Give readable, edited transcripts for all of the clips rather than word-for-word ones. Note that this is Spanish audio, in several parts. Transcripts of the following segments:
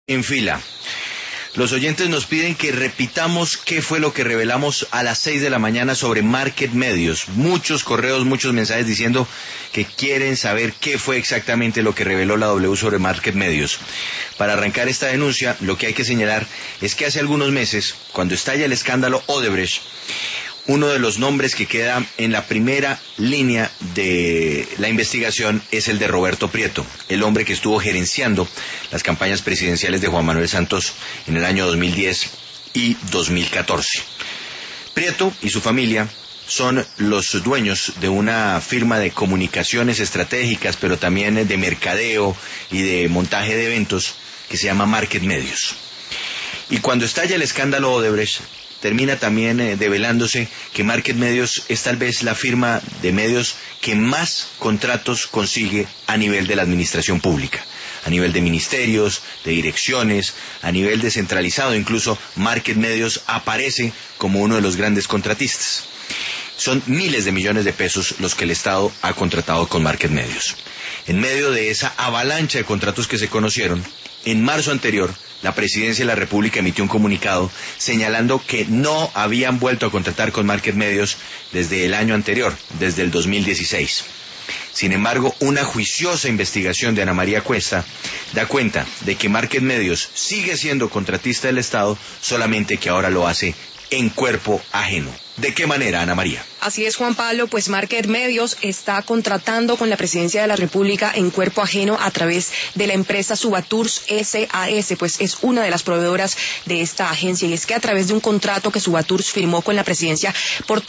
En fila. Los oyentes nos piden que repitamos qué fue lo que revelamos a las 6 de la mañana sobre Market Medios. Muchos correos, muchos mensajes diciendo que quieren saber qué fue exactamente lo que reveló la W sobre Market Medios. Para arrancar esta denuncia, lo que hay que señalar es que hace algunos meses, cuando estalla el escándalo Odebrecht, uno de los nombres que queda en la primera línea de la investigación es el de Roberto Prieto, el hombre que estuvo gerenciando las campañas presidenciales de Juan Manuel Santos en el año 2010 y 2014. Prieto y su familia son los dueños de una firma de comunicaciones estratégicas, pero también de mercadeo y de montaje de eventos que se llama Market Medios. Y cuando estalla el escándalo Odebrecht, termina también develándose que Market Medios es tal vez la firma de medios que más contratos consigue a nivel de la administración pública, a nivel de ministerios, de direcciones, a nivel descentralizado. Incluso Market Medios aparece como uno de los grandes contratistas. Son miles de millones de pesos los que el Estado ha contratado con Market Medios. En medio de esa avalancha de contratos que se conocieron, en marzo anterior, la Presidencia de la República emitió un comunicado señalando que no habían vuelto a contratar con Market Medios desde el año anterior, desde el 2016. Sin embargo, una juiciosa investigación de Ana María Cuesta da cuenta de que Market Medios sigue siendo contratista del Estado, solamente que ahora lo hace en cuerpo ajeno. ¿De qué manera, Ana María? Así es, Juan Pablo, pues Market Medios está contratando con la Presidencia de la República en cuerpo ajeno a través de la empresa Subatours SAS, pues es una de las proveedoras de esta agencia, y es que a través de un contrato que Subatours firmó con la Presidencia por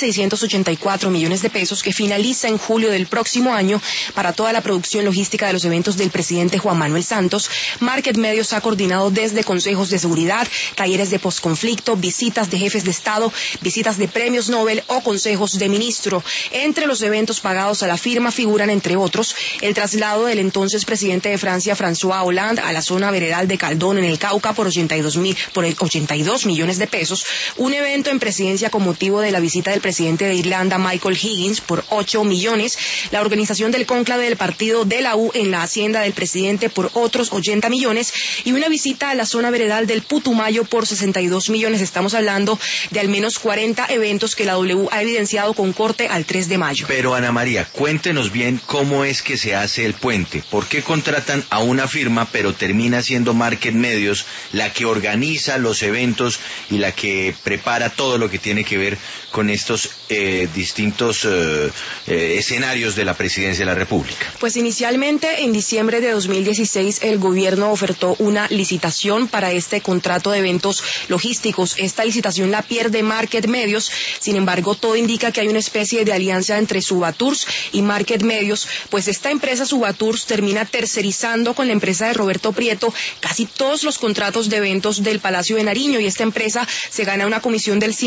3.684 millones de pesos que finaliza en julio del próximo año para toda la producción logística de los eventos del presidente Juan Manuel Santos, Market Medios ha coordinado desde consejos de seguridad, talleres de posconflicto, visitas de jefes de Estado, visitas de premios Nobel o consejos de ministro. Entre los eventos pagados a la firma figuran, entre otros, el traslado del entonces presidente de Francia, François Hollande, a la zona veredal de Caldón en el Cauca por 82 millones de pesos, un evento en presidencia con motivo de la visita del presidente de Irlanda, Michael Higgins, por 8 millones, la organización del cónclave del partido de la U en la hacienda del presidente por otros 80 millones y una visita a la zona veredal del Putumayo por 62 millones. Estamos hablando de al menos 40 eventos que la W ha evidenciado con corte al 3 de mayo. Pero Ana María, cuéntenos bien cómo es que se hace el puente. ¿Por qué contratan a una firma pero termina siendo Market Medios la que organiza los eventos y la que prepara todo lo que tiene que ver con estos distintos escenarios de la Presidencia de la República? Pues inicialmente en diciembre de 2016 el gobierno ofertó una licitación para este contrato de eventos logísticos. Esta licitación la pierde Market Medios. Sin embargo, todo indica que hay una especie de alianza entre Subatours y Market Medios, pues esta empresa Subatours termina tercerizando con la empresa de Roberto Prieto casi todos los contratos de eventos del Palacio de Nariño, y esta empresa se gana una comisión del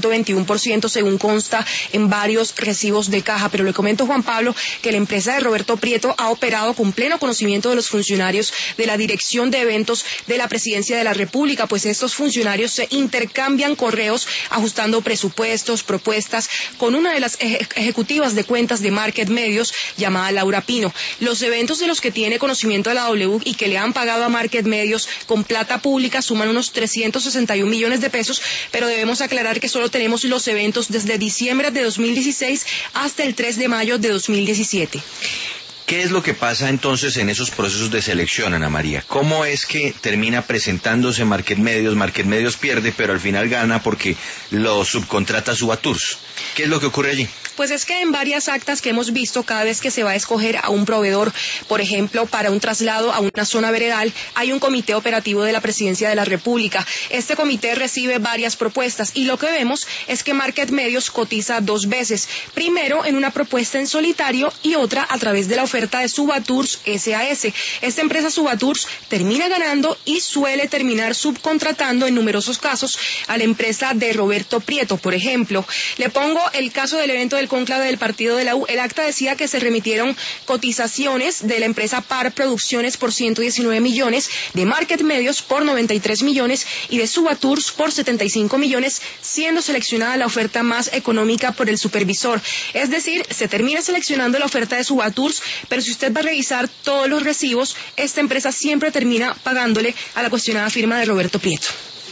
5.21% según consta en varios recibos de caja. Pero le comento, Juan Pablo, que la empresa de Roberto Prieto ha operado con pleno conocimiento de los funcionarios de la Dirección de Eventos de la Presidencia de la República, pues estos funcionarios se intercambian correos ajustando presupuestos, propuestas, con una de las ejecutivas de cuentas de Market Medios llamada Laura Pino. Los eventos de los que tiene conocimiento de la W y que le han pagado a Market Medios con plata pública suman unos 361 millones de pesos, pero debemos aclarar que solo tenemos los eventos desde diciembre de 2016 hasta el 3 de mayo de 2017. ¿Qué es lo que pasa entonces en esos procesos de selección, Ana María? ¿Cómo es que termina presentándose Market Medios? Market Medios pierde, pero al final gana porque lo subcontrata Subatours. ¿Qué es lo que ocurre allí? Pues es que en varias actas que hemos visto, cada vez que se va a escoger a un proveedor, por ejemplo, para un traslado a una zona veredal, hay un comité operativo de la Presidencia de la República. Este comité recibe varias propuestas y lo que vemos es que Market Medios cotiza dos veces. Primero en una propuesta en solitario y otra a través de la oferta de Subatours SAS. Esta empresa Subatours termina ganando y suele terminar subcontratando en numerosos casos a la empresa de Roberto Prieto. Por ejemplo, le pongo el caso del evento del cónclave del partido de la U. El acta decía que se remitieron cotizaciones de la empresa PAR Producciones por 119 millones, de Market Medios por 93 millones y de Subatours por 75 millones, siendo seleccionada la oferta más económica por el supervisor. Es decir, se termina seleccionando la oferta de Subatours, pero si usted va a revisar todos los recibos, esta empresa siempre termina pagándole a la cuestionada firma de Roberto Prieto.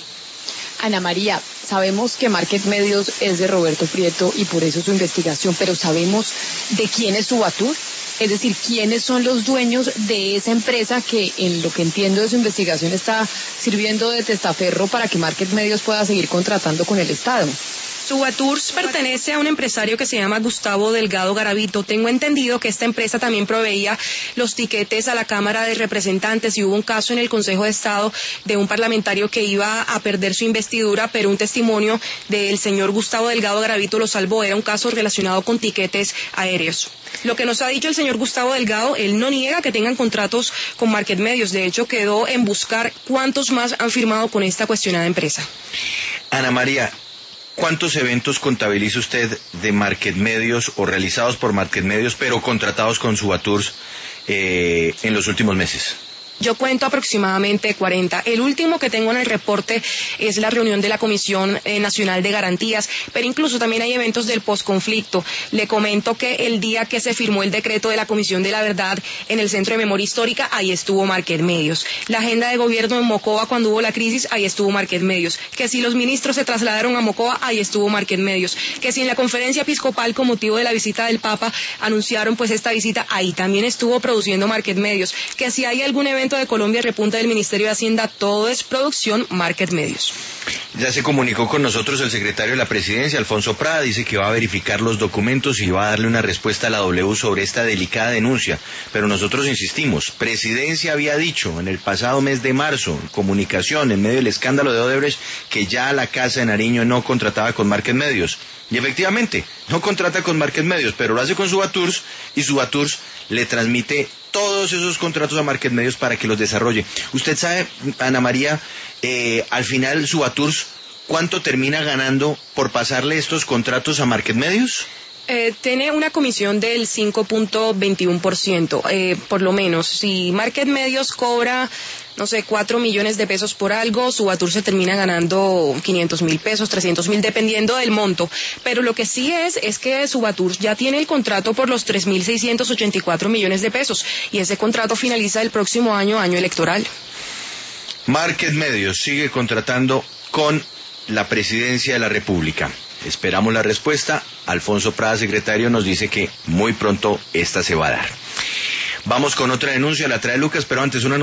Ana María, sabemos que Market Medios es de Roberto Prieto y por eso su investigación, pero ¿sabemos de quién es Subatours? Es decir, ¿quiénes son los dueños de esa empresa que, en lo que entiendo de su investigación, está sirviendo de testaferro para que Market Medios pueda seguir contratando con el Estado? Subatours pertenece a un empresario que se llama Gustavo Delgado Garavito. Tengo entendido que esta empresa también proveía los tiquetes a la Cámara de Representantes y hubo un caso en el Consejo de Estado de un parlamentario que iba a perder su investidura, pero un testimonio del señor Gustavo Delgado Garavito lo salvó. Era un caso relacionado con tiquetes aéreos. Lo que nos ha dicho el señor Gustavo Delgado, él no niega que tengan contratos con Market Medios. De hecho, quedó en buscar cuántos más han firmado con esta cuestionada empresa. Ana María, ¿cuántos eventos contabiliza usted de Market Medios o realizados por Market Medios, pero contratados con Subatours en los últimos meses? Yo cuento aproximadamente 40. El último que tengo en el reporte es la reunión de la Comisión Nacional de Garantías, pero incluso también hay eventos del posconflicto. Le comento que el día que se firmó el decreto de la Comisión de la Verdad en el Centro de Memoria Histórica, ahí estuvo Market Medios. La agenda de gobierno en Mocoa cuando hubo la crisis, ahí estuvo Market Medios. Que si los ministros se trasladaron a Mocoa, ahí estuvo Market Medios. Que si en la conferencia episcopal con motivo de la visita del Papa anunciaron pues esta visita, ahí también estuvo produciendo Market Medios. Que si hay algún evento de Colombia repunta del Ministerio de Hacienda, todo es producción Market Medios. Ya se comunicó con nosotros el secretario de la Presidencia, Alfonso Prada, dice que va a verificar los documentos y va a darle una respuesta a la W sobre esta delicada denuncia, pero nosotros insistimos, Presidencia había dicho en el pasado mes de marzo, en comunicación, en medio del escándalo de Odebrecht, que ya la Casa de Nariño no contrataba con Market Medios, y efectivamente, no contrata con Market Medios, pero lo hace con Subatours, y Subatours le transmite todos esos contratos a Market Medios para que los desarrolle. Usted sabe, Ana María, al final Subatours, ¿cuánto termina ganando por pasarle estos contratos a Market Medios? Tiene una comisión del 5.21%, por lo menos. Si Market Medios cobra, no sé, 4 millones de pesos por algo, Subatours se termina ganando 500.000 pesos, 300.000, dependiendo del monto. Pero lo que sí es que Subatours ya tiene el contrato por los 3.684 millones de pesos, y ese contrato finaliza el próximo año electoral. Market Medios sigue contratando con la Presidencia de la República. Esperamos la respuesta. Alfonso Prada, secretario, nos dice que muy pronto esta se va a dar. Vamos con otra denuncia, la trae Lucas, pero antes una